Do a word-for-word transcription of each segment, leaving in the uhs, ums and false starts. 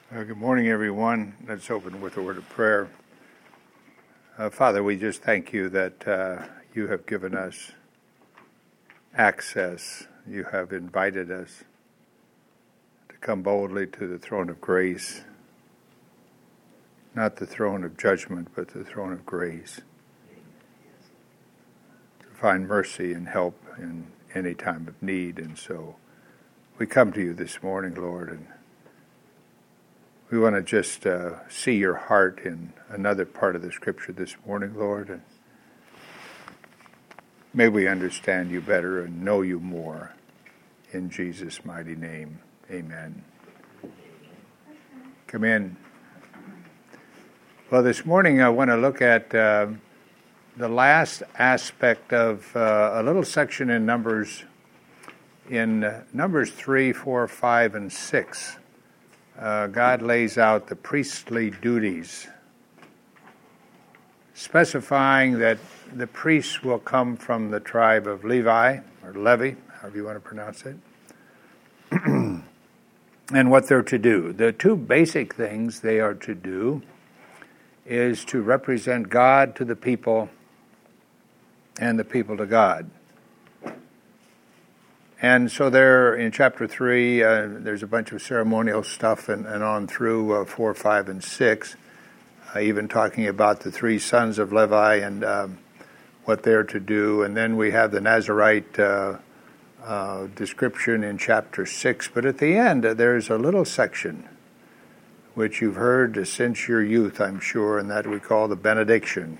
Uh, good morning, everyone. Let's open with a word of prayer. Uh, Father, we just thank you that uh, you have given us access. You have invited us to come boldly to the throne of grace, not the throne of judgment, but the throne of grace, to find mercy and help in any time of need. And so we come to you this morning, Lord, and we want to just uh, see your heart in another part of the Scripture this morning, Lord. And may we understand you better and know you more. In Jesus' mighty name, amen. Come in. Well, this morning I want to look at uh, the last aspect of uh, a little section in Numbers, in uh, Numbers three, four, five, and six. Uh, God lays out the priestly duties, specifying that the priests will come from the tribe of Levi, or Levi, however you want to pronounce it, and what they're to do. The two basic things they are to do is to represent God to the people and the people to God. And so there, in chapter three, uh, there's a bunch of ceremonial stuff and, and on through uh, four, five, and six, uh, even talking about the three sons of Levi and um, what they're to do. And then we have the Nazirite uh, uh, description in chapter six. But at the end, uh, there's a little section which you've heard since your youth, I'm sure, and that we call the benediction.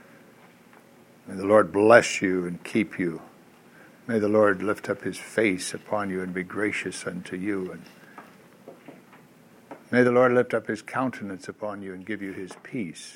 May the Lord bless you and keep you. May the Lord lift up his face upon you and be gracious unto you. And may the Lord lift up his countenance upon you and give you his peace.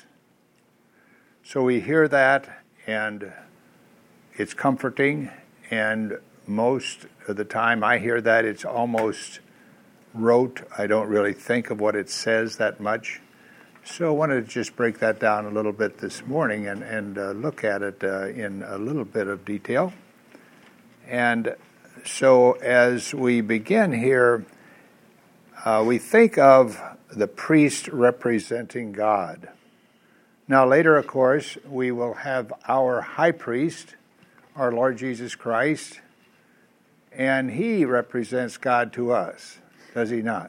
So we hear that, and it's comforting, and most of the time I hear that, it's almost rote. I don't really think of what it says that much. So I wanted to just break that down a little bit this morning and, and uh, look at it uh, in a little bit of detail. And so as we begin here, uh, we think of the priest representing God. Now later, of course, we will have our high priest, our Lord Jesus Christ, and he represents God to us, does he not?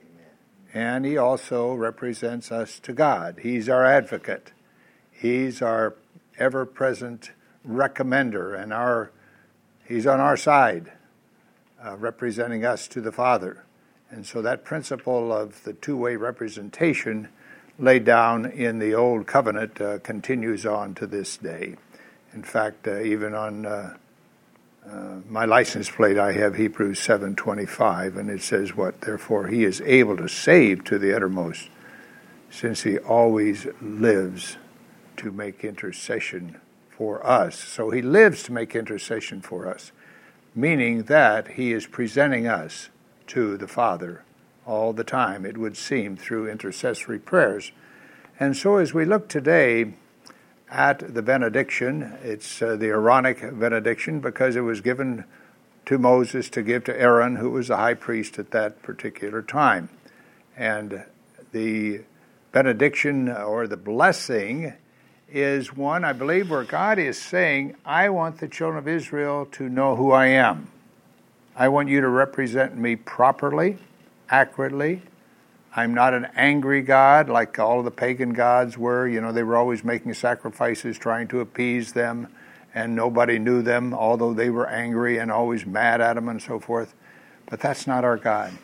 And he also represents us to God. He's our advocate. He's our ever-present recommender, and our He's on our side, uh, representing us to the Father. And so that principle of the two-way representation laid down in the Old Covenant uh, continues on to this day. In fact, uh, even on uh, uh, my license plate, I have Hebrews seven twenty-five, and it says, what? Therefore he is able to save to the uttermost, since he always lives to make intercession for us. So he lives to make intercession for us, meaning that he is presenting us to the Father all the time, it would seem, through intercessory prayers. And so as we look today at the benediction, it's uh, the Aaronic benediction because it was given to Moses to give to Aaron, who was the high priest at that particular time. And the benediction or the blessing is one, I believe, where God is saying, I want the children of Israel to know who I am. I want you to represent me properly, accurately. I'm not an angry God like all of the pagan gods were. You know, they were always making sacrifices, trying to appease them, and nobody knew them, although they were angry and always mad at them and so forth. But that's not our God.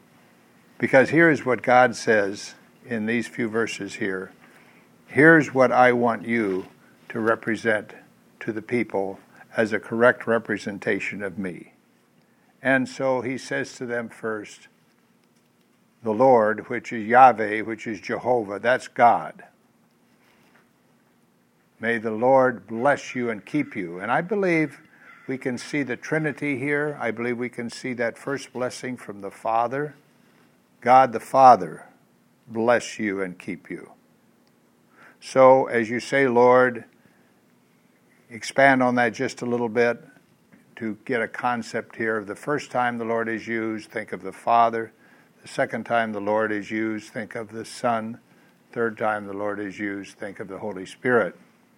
Because here's what God says in these few verses here. Here's what I want you to represent to the people as a correct representation of me. And so he says to them first, the Lord, which is Yahweh, which is Jehovah, that's God. May the Lord bless you and keep you. And I believe we can see the Trinity here. I believe we can see that first blessing from the Father. God the Father, bless you and keep you. So, as you say, Lord, expand on that just a little bit to get a concept here of the first time the Lord is used. Think of the Father. The second time the Lord is used, think of the Son. Third time the Lord is used, think of the Holy Spirit.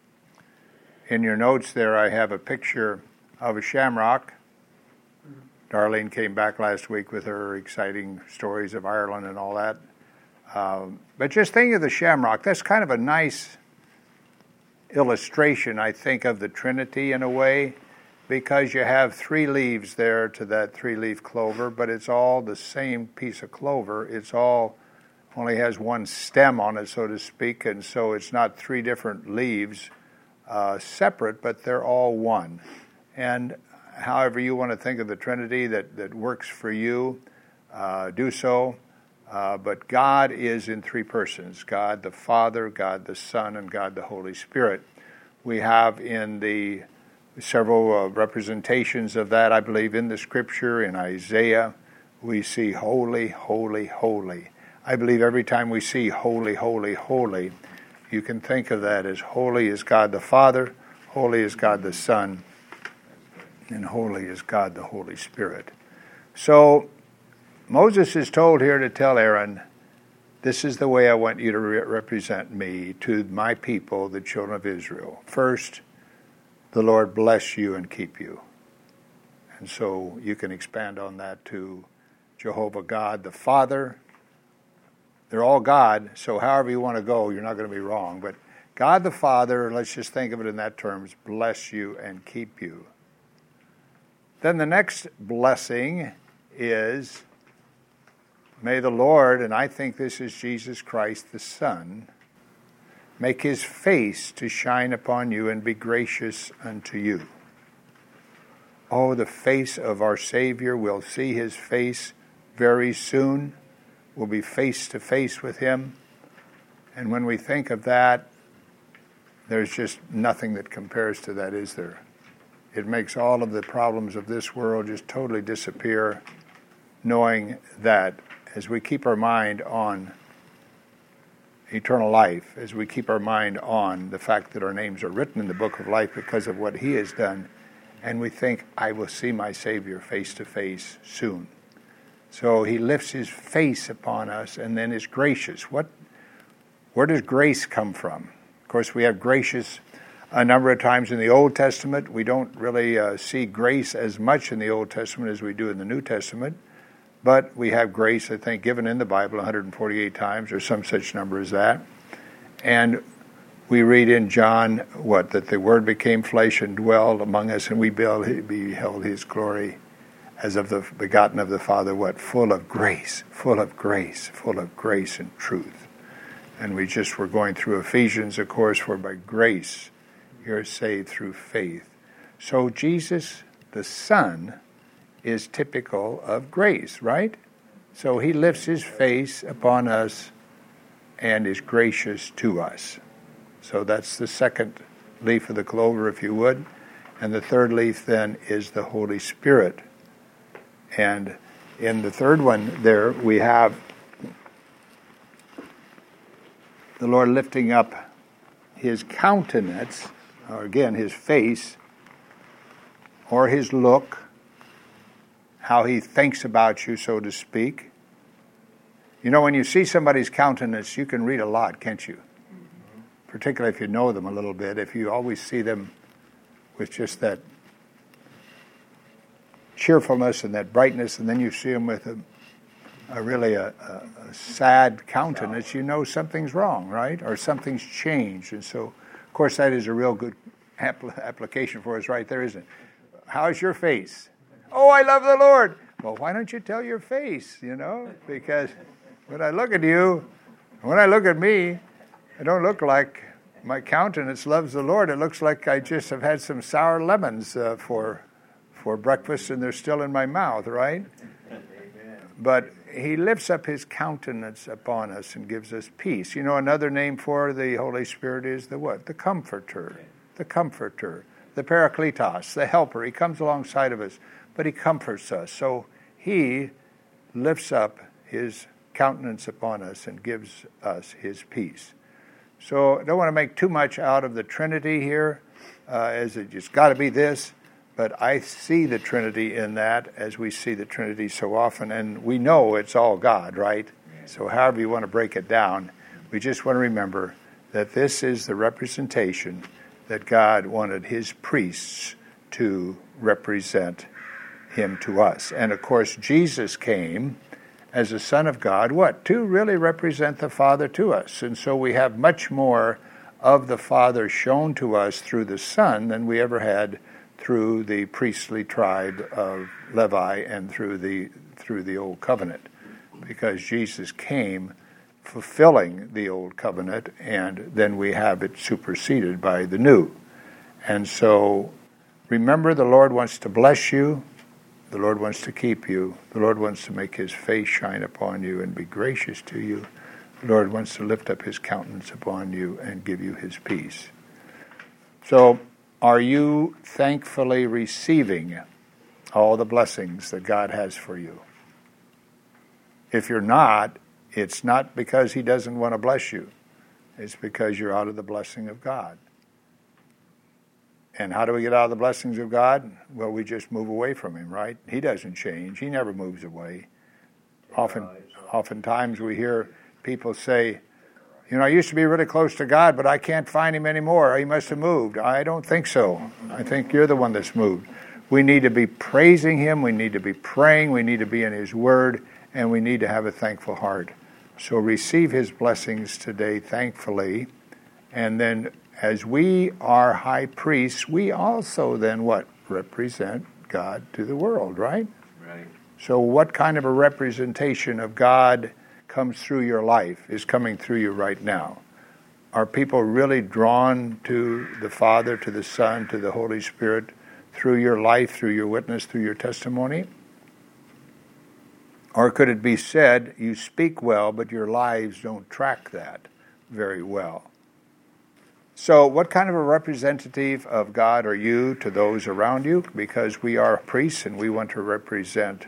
In your notes there, I have a picture of a shamrock. Darlene came back last week with her exciting stories of Ireland and all that. Um, but just think of the shamrock. That's kind of a nice illustration, I think, of the Trinity in a way, because you have three leaves there to that three-leaf clover, but it's all the same piece of clover. It's all only has one stem on it, so to speak, and so it's not three different leaves uh, separate, but they're all one. And however you want to think of the Trinity that, that works for you, uh, do so. Uh, but God is in three persons, God the Father, God the Son, and God the Holy Spirit. We have in the several uh, representations of that, I believe, in the Scripture. In Isaiah, we see holy, holy, holy. I believe every time we see holy, holy, holy, you can think of that as holy is God the Father, holy is God the Son, and holy is God the Holy Spirit. So Moses is told here to tell Aaron, this is the way I want you to re- represent me to my people, the children of Israel. First, the Lord bless you and keep you. And so you can expand on that to Jehovah God the Father. They're all God, so however you want to go, you're not going to be wrong. But God the Father, let's just think of it in that terms, bless you and keep you. Then the next blessing is, may the Lord, and I think this is Jesus Christ the Son, make his face to shine upon you and be gracious unto you. Oh, the face of our Savior. We'll see his face very soon. We'll be face to face with him. And when we think of that, there's just nothing that compares to that, is there? It makes all of the problems of this world just totally disappear, knowing that as we keep our mind on eternal life, as we keep our mind on the fact that our names are written in the book of life because of what he has done, and we think, I will see my Savior face to face soon. So he lifts his face upon us and then is gracious. What, where does grace come from? Of course, we have gracious a number of times in the Old Testament. We don't really uh, see grace as much in the Old Testament as we do in the New Testament. But we have grace, I think, given in the Bible one hundred forty-eight times, or some such number as that. And we read in John, what, that the Word became flesh and dwelled among us, and we beheld his glory as of the begotten of the Father, what, full of grace, full of grace, full of grace and truth. And we just were going through Ephesians, of course, for by grace you're saved through faith. So Jesus, the Son, is typical of grace, right? So he lifts his face upon us and is gracious to us. So that's the second leaf of the clover, if you would. And the third leaf then is the Holy Spirit. And in the third one there, we have the Lord lifting up his countenance, or again, his face, or his look, how he thinks about you, so to speak. You know, when you see somebody's countenance, you can read a lot, can't you? Mm-hmm. Particularly if you know them a little bit. If you always see them with just that cheerfulness and that brightness, and then you see them with a, a really a, a, a sad countenance, you know something's wrong, right? Or something's changed. And so, of course, that is a real good apl- application for us right there, isn't it? How's your face? Oh, I love the Lord. Well, why don't you tell your face, you know? Because when I look at you, when I look at me, I don't look like my countenance loves the Lord. It looks like I just have had some sour lemons uh, for for breakfast and they're still in my mouth, right? Amen. But he lifts up his countenance upon us and gives us peace. You know, another name for the Holy Spirit is the what? The Comforter. The Comforter. The Parakletos, the Helper. He comes alongside of us, but he comforts us. So he lifts up his countenance upon us and gives us his peace. So I don't want to make too much out of the Trinity here, uh, as it just got to be this. but I see the Trinity in that, as we see the Trinity so often, and we know it's all God, right? So however you want to break it down, we just want to remember that this is the representation that God wanted his priests to represent him to us. And of course, Jesus came as the Son of God, what? To really represent the Father to us. And so we have much more of the Father shown to us through the Son than we ever had through the priestly tribe of Levi and through the through the Old Covenant, because Jesus came fulfilling the Old Covenant, and then we have it superseded by the New. And so remember, the Lord wants to bless you. The Lord wants to keep you. The Lord wants to make his face shine upon you and be gracious to you. The Lord wants to lift up his countenance upon you and give you his peace. So, are you thankfully receiving all the blessings that God has for you? If you're not, it's not because he doesn't want to bless you. It's because you're out of the blessing of God. And how do we get out of the blessings of God? Well, we just move away from him, right? He doesn't change. He never moves away. Often, oftentimes we hear people say, you know, I used to be really close to God, but I can't find him anymore. He must have moved. I don't think so. I think you're the one that's moved. We need to be praising him. We need to be praying. We need to be in his word. And we need to have a thankful heart. So receive his blessings today thankfully. And then as we are high priests, we also then what? Represent God to the world, right? Right. So what kind of a representation of God comes through your life is coming through you right now? Are people really drawn to the Father, to the Son, to the Holy Spirit through your life, through your witness, through your testimony? Or could it be said, you speak well, but your lives don't track that very well? So what kind of a representative of God are you to those around you? Because we are priests and we want to represent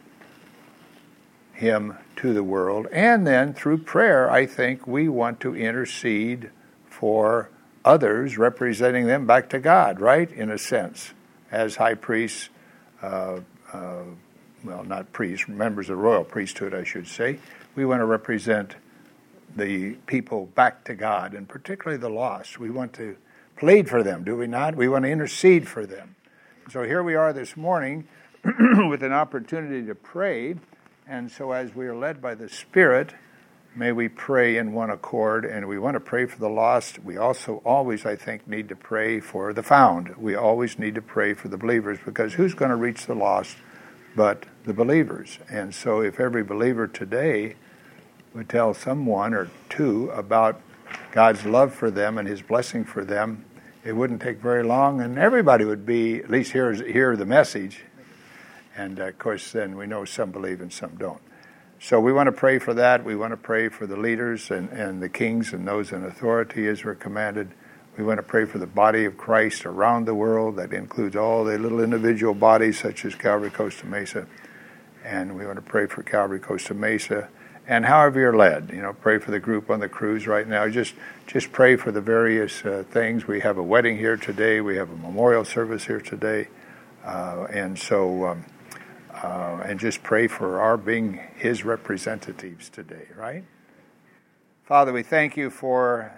him to the world. And then through prayer, I think we want to intercede for others, representing them back to God, right? In a sense, as high priests, uh, uh, well, not priests, members of the royal priesthood, I should say. We want to represent the people back to God, and particularly the lost. We want to plead for them, do we not? We want to intercede for them. So here we are this morning with an opportunity to pray, and so as we are led by the Spirit, may we pray in one accord, and we want to pray for the lost. We also always, I think, need to pray for the found. We always need to pray for the believers, because who's going to reach the lost but the believers? And so if every believer today would tell someone or two about God's love for them and his blessing for them, it wouldn't take very long, and everybody would be, at least hear, hear the message. And, uh, of course, then we know some believe and some don't. So we want to pray for that. We want to pray for the leaders and, and the kings and those in authority as we're commanded. We want to pray for the body of Christ around the world. That includes all the little individual bodies such as Calvary Costa Mesa. And we want to pray for Calvary Costa Mesa. And however you're led, you know, pray for the group on the cruise right now. Just just pray for the various uh, things. We have a wedding here today. We have a memorial service here today. Uh, and so, um, uh, and just pray for our being his representatives today, right? Father, we thank you for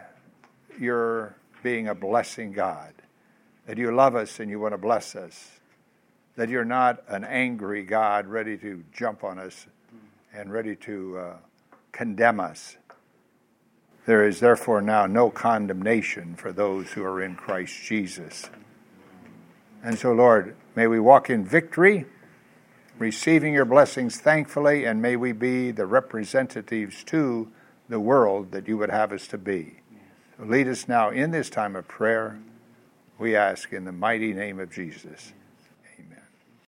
your being a blessing God, that you love us and you want to bless us, that you're not an angry God ready to jump on us and ready to uh, condemn us. There is therefore now no condemnation for those who are in Christ Jesus. And so, Lord, may we walk in victory, receiving your blessings thankfully, and may we be the representatives to the world that you would have us to be. So lead us now in this time of prayer, we ask in the mighty name of Jesus.